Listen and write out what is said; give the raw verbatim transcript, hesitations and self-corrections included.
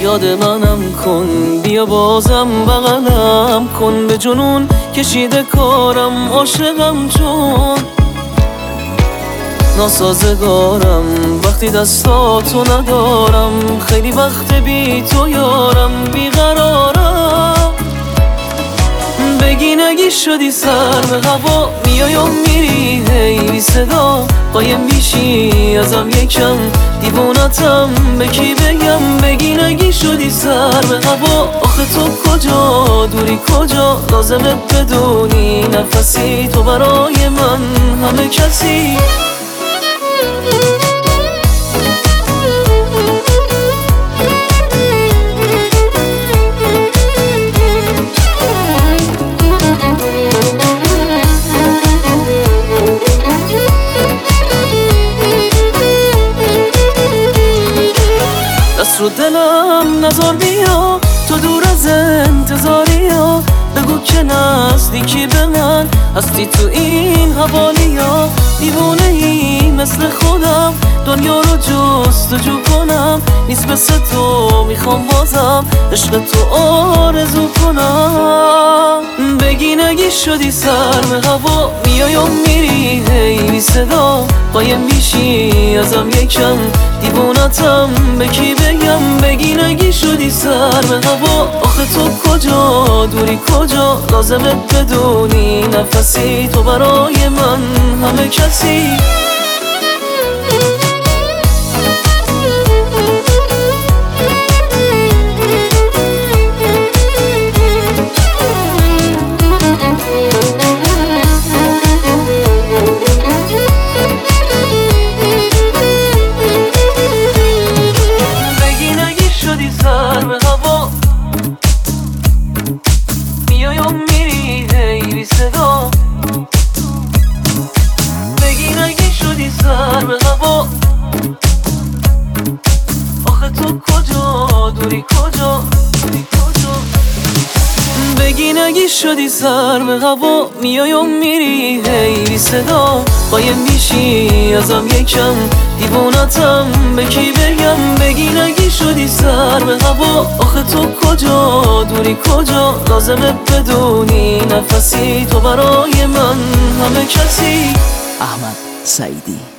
یاد منم کن، بیا بازم بغلم کن. به جنون کشیده کارم، عاشقم چون ناسازگارم. وقتی دستاتو ندارم، خیلی وقت بی تو یارم، بیقرارم. بگی نگی شدی سر به هوا، میای و میری هی بی صدا. قایم میشی ازم یکم، دیوونتم به کی بگم. بگی نگی شدی سر به هوا، آخه تو کجا دوری کجا؟ لازمه بدونی نفسی تو برای من همه کسی. دست رو دلم نزار بیا، تو دور از انتظاری ها. بگو که نزدیکی به من، هستی تو این حوالی ها. دیوانه ای مثل خودم، دنیا رو جستجو کنم. نیست مثل تو میخوام بازم عشق تو آرزو کنم. بگی نگی شدی سر به هوا، میای و میری هی بی صدا. قایم میشی ازم یکم، دیوونتم به کی بگم. بگی نگی شدی سر به هوا، آخه تو کجا دوری کجا؟ لازمه بدونی نفسی تو برای من همه کسی. میای و میری هی بی صدا. بگی نگی شدی سر به هوا، آخه تو کجا دوری کجا؟ بگی نگی شدی سر به هوا، میای و میری هی بی صدا. قایم میشی ازم یکم، دیوونتم به کی بگم. بگی نگی شدی سر به هوا، آخه تو کجا دوری کجا؟ لازمه بدونی نفسی تو برای من همه کسی. احمد سعیدی.